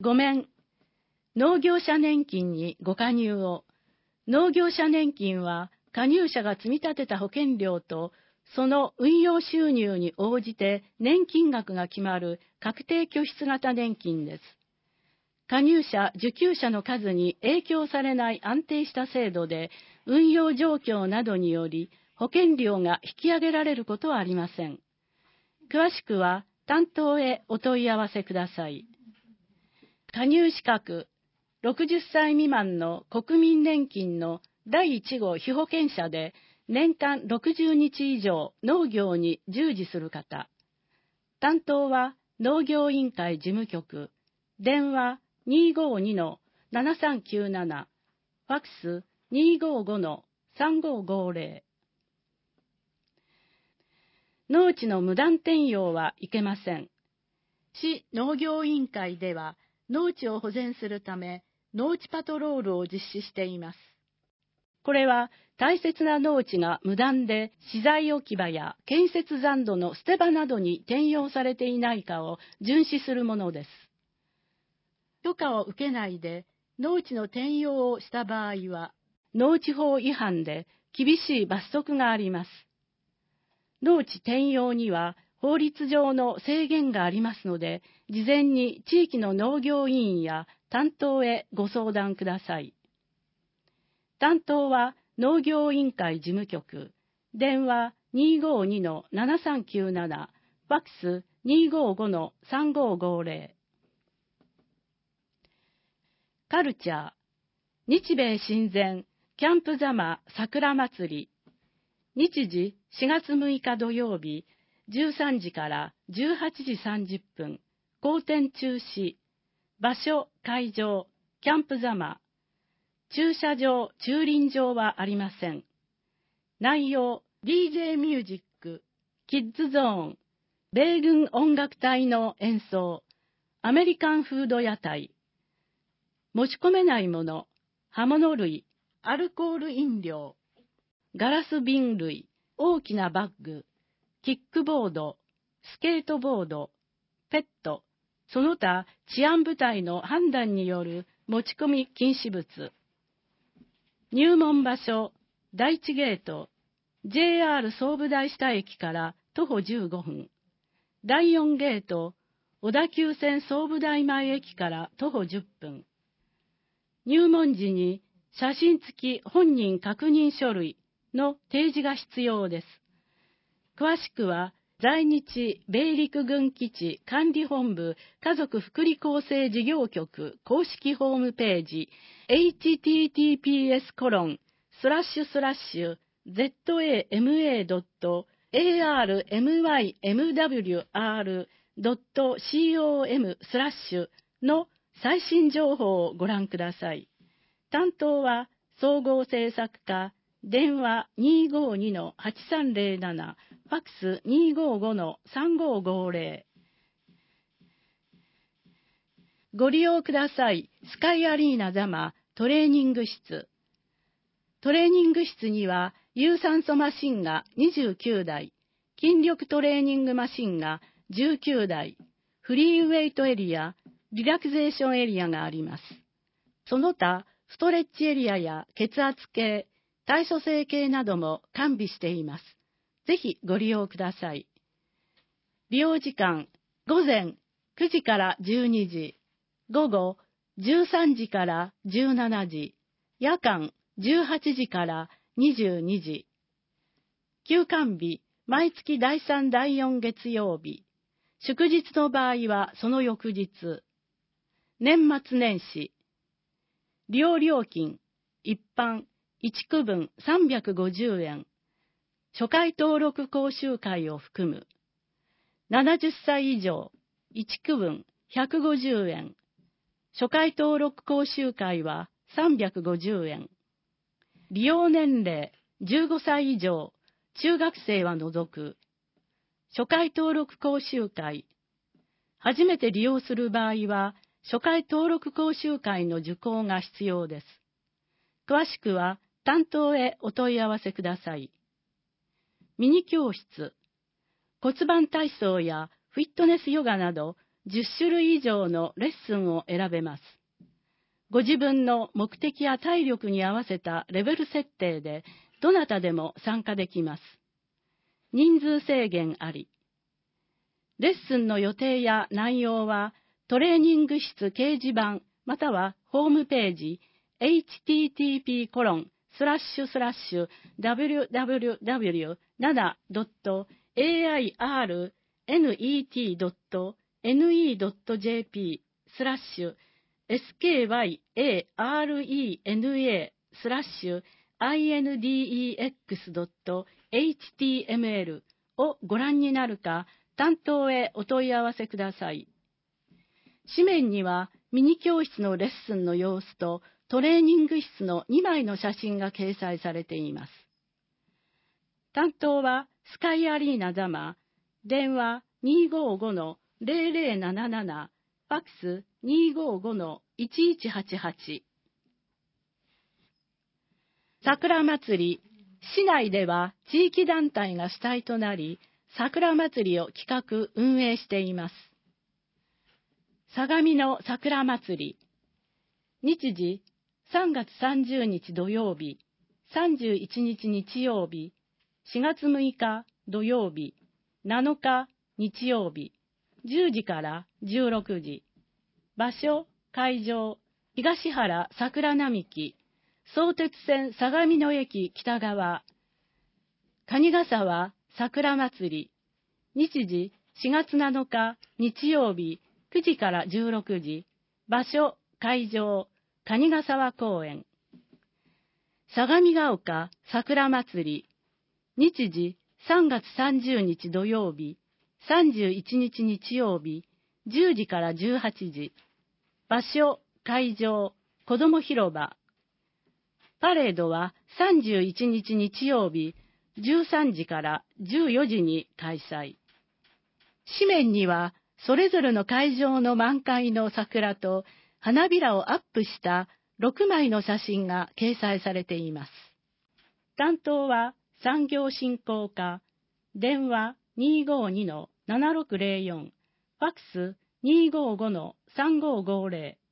5面、農業者年金にご加入を。農業者年金は、加入者が積み立てた保険料と、その運用収入に応じて年金額が決まる確定拠出型年金です。加入者・受給者の数に影響されない安定した制度で、運用状況などにより保険料が引き上げられることはありません。詳しくは担当へお問い合わせください。加入資格、60歳未満の国民年金の第1号被保険者で、年間60日以上農業に従事する方。担当は農業委員会事務局。電話 252-7397。ファックス 255-3550。農地の無断転用はいけません。市農業委員会では農地を保全するため農地パトロールを実施しています。これは大切な農地が無断で資材置き場や建設残土の捨て場などに転用されていないかを巡視するものです。許可を受けないで農地の転用をした場合は、農地法違反で厳しい罰則があります。農地転用には法律上の制限がありますので、事前に地域の農業委員や担当へご相談ください。担当は農業委員会事務局、電話 252-7397、ファックス 255-3550。カルチャー、日米親善、キャンプ座間桜祭り。日時4月6日土曜日、13時から18時30分、公展中止。場所、会場、キャンプ座間。駐車場、駐輪場はありません。内容、DJ ミュージック、キッズゾーン、米軍音楽隊の演奏、アメリカンフード屋台。持ち込めないもの、刃物類、アルコール飲料、ガラス瓶類、大きなバッグ、キックボード、スケートボード、ペット、その他治安部隊の判断による持ち込み禁止物。入門場所、第一ゲート、JR 総武大下駅から徒歩15分。第4ゲート、小田急線総武大前駅から徒歩10分。入門時に写真付き本人確認書類の提示が必要です。詳しくは、在日米陸軍基地管理本部家族福利厚生事業局公式ホームページ https://zama.armywr.com/ の最新情報をご覧ください。担当は総合制作課、電話 252-8307、ファックス 255-3550。ご利用ください。スカイアリーナ座間トレーニング室。トレーニング室には有酸素マシンが29台、筋力トレーニングマシンが19台、フリーウェイトエリア、リラクゼーションエリアがあります。その他、ストレッチエリアや血圧計、体組成計なども完備しています。ぜひご利用ください。利用時間、午前9時から12時、午後13時から17時、夜間18時から22時。休館日、毎月第3、第4月曜日。祝日の場合はその翌日。年末年始。利用料金、一般、1区分350円。初回登録講習会を含む。70歳以上、1区分150円。初回登録講習会は350円。利用年齢15歳以上、中学生は除く。初回登録講習会。初めて利用する場合は、初回登録講習会の受講が必要です。詳しくは担当へお問い合わせください。ミニ教室。骨盤体操やフィットネスヨガなど 10種類以上のレッスンを選べます。ご自分の目的や体力に合わせたレベル設定でどなたでも参加できます。人数制限あり。レッスンの予定や内容はトレーニング室掲示板またはホームページ http://www.airnet.index.html をご覧になるか、担当へお問い合わせください。紙面にはミニ教室のレッスンの様子とトレーニング室の2枚の写真が掲載されています。担当はスカイアリーナザマ、電話 255-0077、ファックス 255-1188。桜祭り、市内では地域団体が主体となり、桜祭りを企画・運営しています。相模の桜祭り、日時3月30日土曜日、31日日曜日、4月6日土曜日、7日日曜日、10時から16時。場所、会場、東原桜並木、相鉄線相模野駅北側、蟹ヶ沢桜祭り、日時4月7日日曜日9時から16時、場所、会場、蟹ヶ沢公園。相模ヶ丘桜祭り、日時3月30日土曜日、31日日曜日、10時から18時。場所、会場、子ども広場。パレードは31日日曜日、13時から14時に開催。紙面には、それぞれの会場の満開の桜と花びらをアップした6枚の写真が掲載されています。担当は産業振興課、電話 252-7604、ファックス 255-3550。